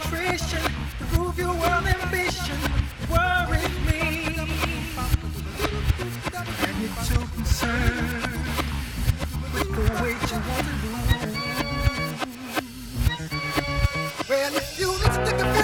nutrition to prove your world ambition worries me. And you're too concerned with the weight you want to lose. Well, if you need to stick a